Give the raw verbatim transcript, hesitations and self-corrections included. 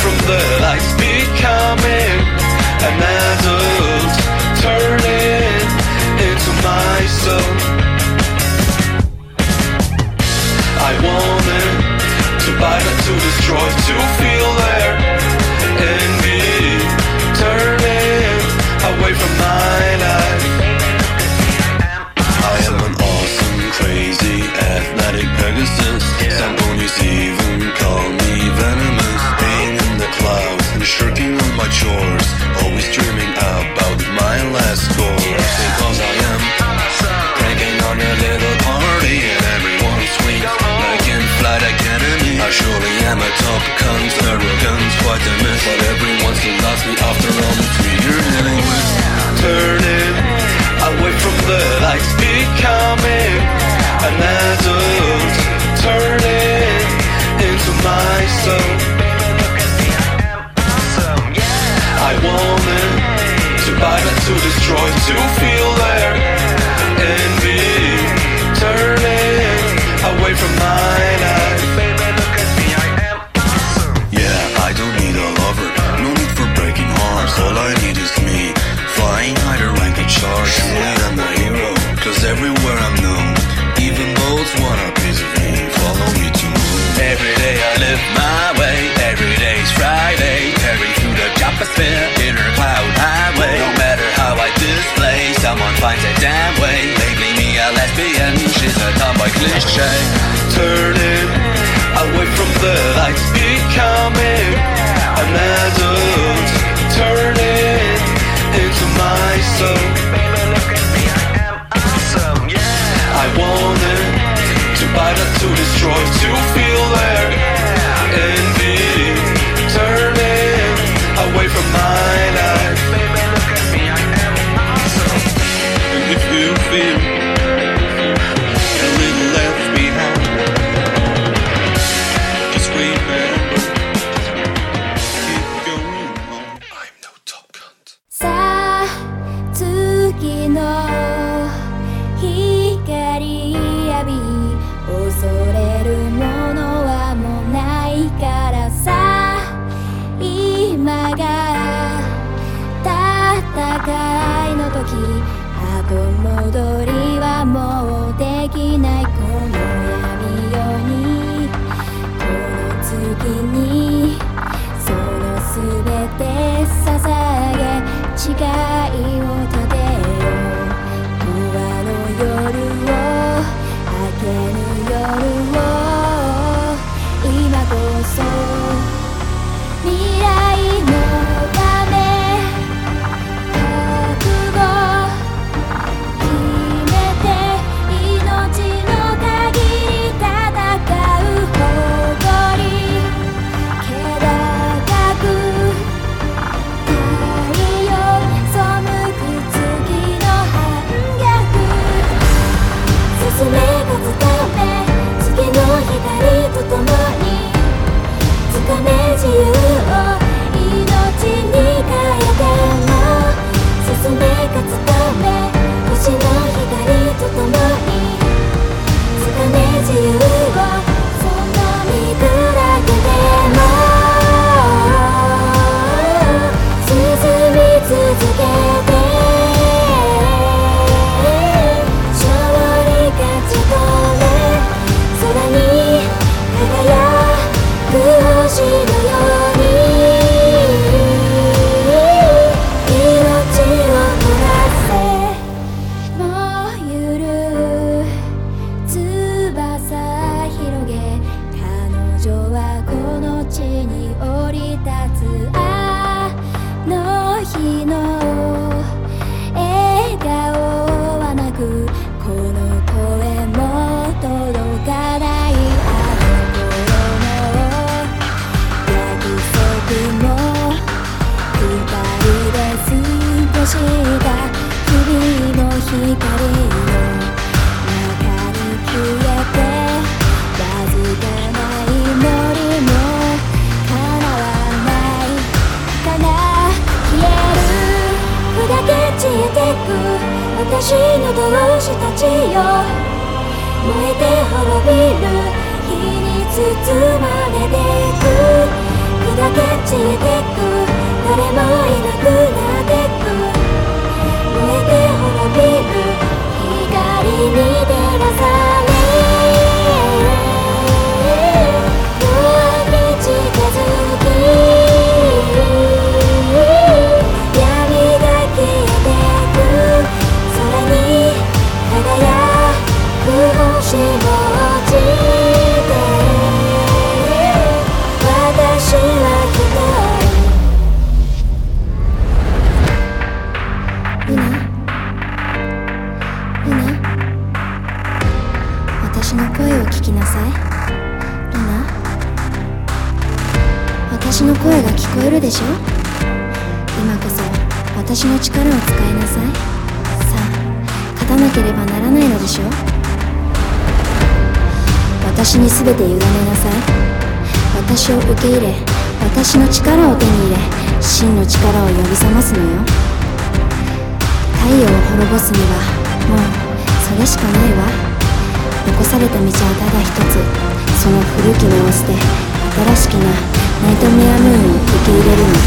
from the lights, becoming an adult, turning into myself. I wanted to bite and to destroy, to feel there in me, turning away from my life. I am an awesome, crazy, athletic Pegasus. Some ponies even call me venomous. Being in the clouds and shirking on my chores, always dreaming about my last score. Because I am pranking on a little party and everyone's sweet like in Flight Academy. I surely am a top cunt, arrogance, quite a mess, but everyone still loves me after almost three years living with. Turning away from the lights, becoming an adult, turning into myself. I wanted to bite and to destroy, to feel there in me, turning away from my life. Yeah, I don't need a lover, no need for breaking hearts. All I need is me, flying higher rank in charge. Truly I'm a hero, cause everywhere I'm known, even boats want a piece of me, follow me to move. Every day I live my way, every day's Friday, carry through the troposphere, inner cloud highway. No matter how I display, someone finds a damn way. Lately me a lesbian, she's a tomboy cliche. Turning away from the lights, becoming an adult, turning into myself. I wanted to bite and to destroy, to feel there in me, turning away from my life. And if you feel a little left behind, just remember, keep going on. I'm no top cunt. さあ次の光浴び恐れるものはもうないからさ、今が戦いの時、後戻りはもうできない。この闇夜にこの月にそのすべて捧げ誓いを立てよう。不安の夜を明けぬ夜を今こそ未来のため覚悟決めて命の限り戦う誇り気高く太陽背く月の反逆進め勝つため月の光とともに掴め自由を命に変えても進め勝つため星の光とともに掴め自由をその身砕けても進み続けて勝利勝ち取れ空に輝く星のように命を照らせ。もうゆる翼広げ彼女はこの地に降り立つ。あの日の笑顔はなくこの声も届かない。あの頃の約束も二人で過ごした日々の光の中に消えてわずかな祈りも叶わない儚消える砕け散ってく私の同志たちよ。燃えて滅びる火に包まれてく砕け散っ私の声が聞こえるでしょ。今こそ私の力を使いなさい。さあ勝たなければならないのでしょう。私に全て委ねなさい。私を受け入れ、私の力を手に入れ、真の力を呼び覚ますのよ。太陽を滅ぼすにはもうそれしかないわ。残された道はただ一つ。その古き目を捨て、新しきなナイトメアムーンを受け入れるの。